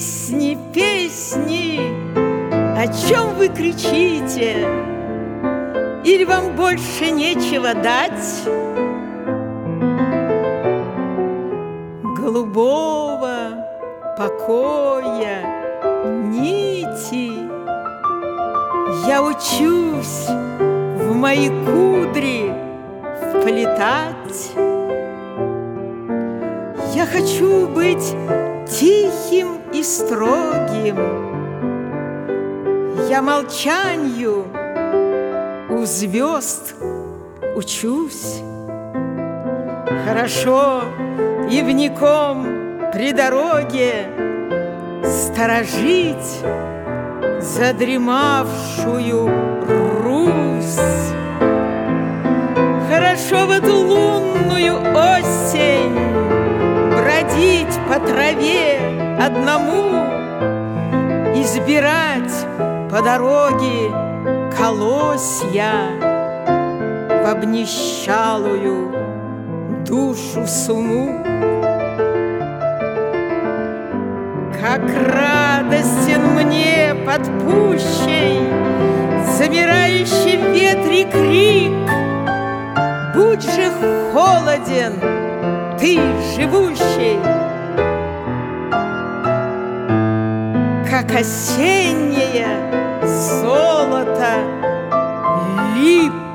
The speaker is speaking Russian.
Песни, песни, о чем вы кричите? Или вам больше нечего дать? Голубого покоя нити я учусь в мои кудри вплетать. Я хочу быть тихим и строгим. Я молчанию у звезд учусь. Хорошо ивником при дороге сторожить задремавшую Русь. Хорошо в эту лунную осень бродить по траве одному, избирать по дороге колосья в обнищалую душу суму. Как радостен мне под пущей замирающий в ветре крик: будь же холоден ты, живущий, как осеннее золото лип.